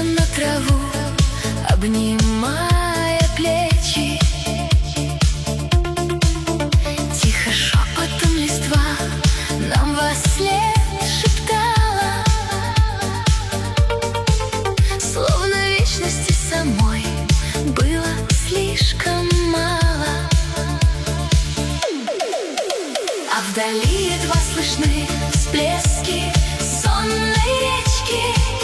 на траву, обнимая плечи. Тихо шепотом листва нам вослед шептала, словно вечности самой было слишком мало. А вдали едва слышны всплески сонной речки.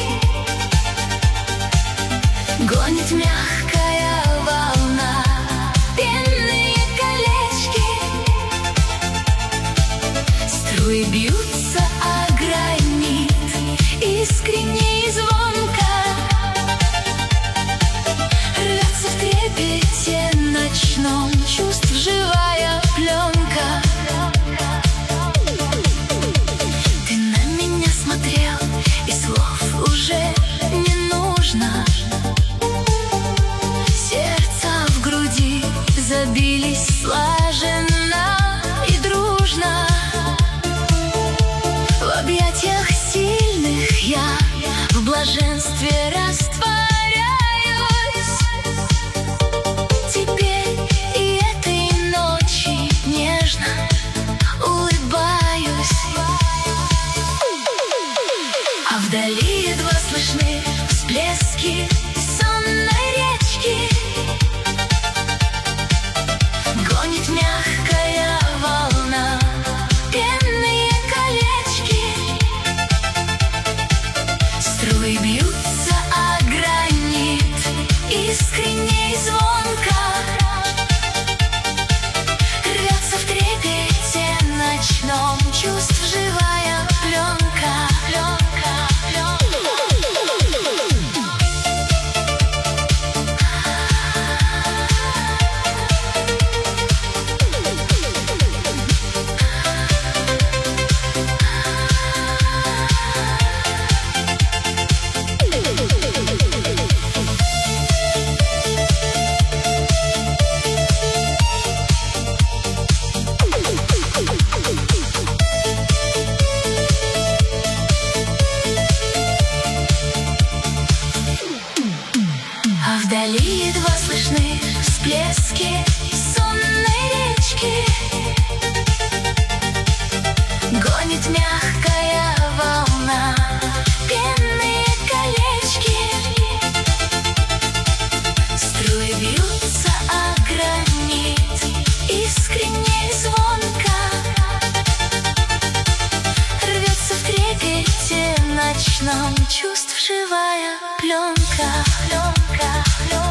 Гонит мягкая волна пенные колечки. Струи бьются о гранит искренне и звонко. Рвется в трепете ночном чувств живая пленка. Ты на меня смотрел, и слов уже не нужно. Сердца в груди забились слаженно и дружно. В объятиях сильных я в блаженстве растворяюсь. Теперь и этой ночи нежно улыбаюсь. А вдали едва слышны всплески сонной речки. Гонит мягкая волна пенные колечки. Струи бьются о гранит искренне и звонко. Рвется в трепете ночном чувств живая пленка. А вдали едва слышны всплески сонной речки. Гонит мягкая волна пенные колечки. Струи бьются о гранит искренне и звонко. Рвется в трепете ночном чувств живая пленка.